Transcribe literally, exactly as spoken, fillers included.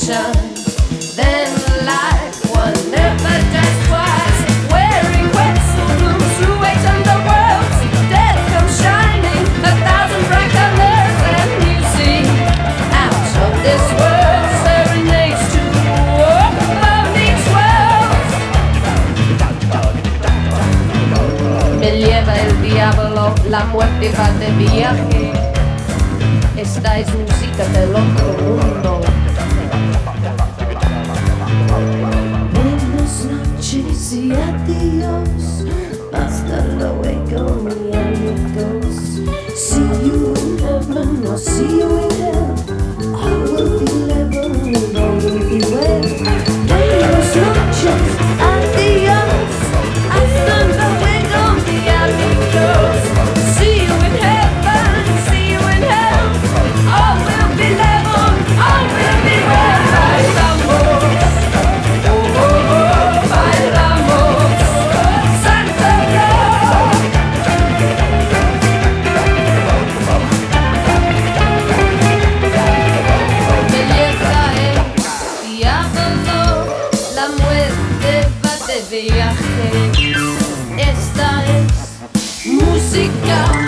sunshine. Then life one never does twice. Wearing wetsuit blooms through eight underworlds. Death comes shining a thousand bright colors, and you see out of this world serenades to love needs worlds. Me lleva el diablo, la muerte va de viaje. Esta es música del otro mundo. Buenas noches y adiós. Hasta luego, mi amigos. See you in heaven or see you in hell. All will be level and all will be well. Buenas noches, adiós. Hasta luego, mi amigos. See you in heaven, see you in hell. All will be level, all will be well. Bailamos, oh, oh, oh, bailamos, Santa Claus. Me lleva el diablo, la muerte va de viaje. Esta es música